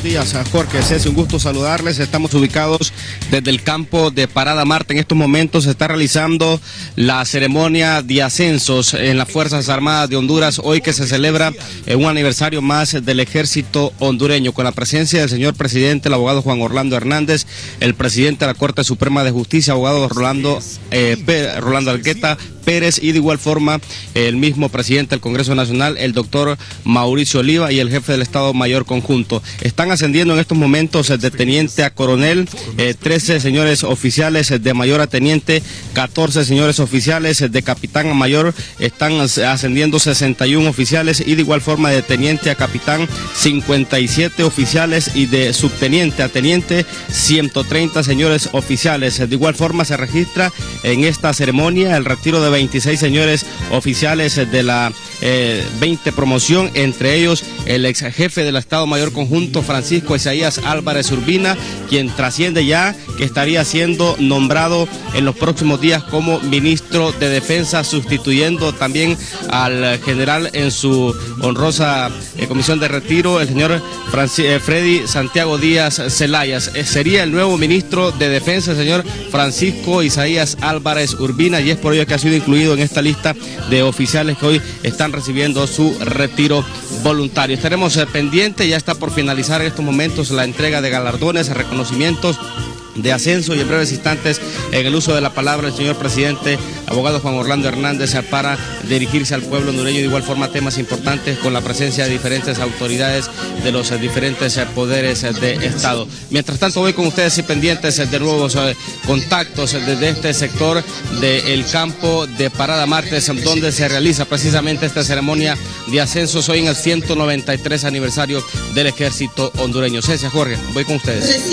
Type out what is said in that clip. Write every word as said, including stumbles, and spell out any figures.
días, Jorge, Ceci, un gusto saludarles. Estamos ubicados desde el campo de Parada Marte. En estos momentos se está realizando la ceremonia de ascensos en las Fuerzas Armadas de Honduras, hoy que se celebra un aniversario más del ejército hondureño, con la presencia del señor presidente, el abogado Juan Orlando Hernández, el presidente de la Corte Suprema de Justicia, abogado Rolando, eh, Rolando Argueta Pérez, y de igual forma el mismo presidente del Congreso Nacional, el doctor Mauricio Oliva, y el jefe del Estado Mayor Conjunto. Están ascendiendo en estos momentos de teniente a coronel, eh, trece señores oficiales de mayor a teniente, catorce señores oficiales de capitán a mayor, están ascendiendo sesenta y uno oficiales, y de igual forma de teniente a capitán cincuenta y siete oficiales, y de subteniente a teniente ciento treinta señores oficiales. De igual forma se registra en esta ceremonia el retiro de veintiséis señores oficiales de la eh, veinte promoción, entre ellos el ex jefe del Estado Mayor Conjunto, Francisco Isaías Álvarez Urbina, quien trasciende ya que estaría siendo nombrado en los próximos días como ministro de Defensa, sustituyendo también al general en su honrosa eh, comisión de retiro, el señor Franci eh, Freddy Santiago Díaz Celayas. Eh, sería el nuevo ministro de Defensa, el señor Francisco Isaías Álvarez Urbina, y es por ello que ha sido incluido en esta lista de oficiales que hoy están recibiendo su retiro voluntario. Estaremos eh, pendientes, ya está por finalizar en estos momentos la entrega de galardones, reconocimientos de ascenso, y en breves instantes, en el uso de la palabra, el señor presidente, abogado Juan Orlando Hernández, para dirigirse al pueblo hondureño, de igual forma temas importantes con la presencia de diferentes autoridades de los diferentes poderes de Estado. Mientras tanto, voy con ustedes y pendientes de nuevos contactos desde este sector del campo de Parada Marte, donde se realiza precisamente esta ceremonia de ascensos hoy en el ciento noventa y tres aniversario del ejército hondureño. Ceci, Jorge, voy con ustedes.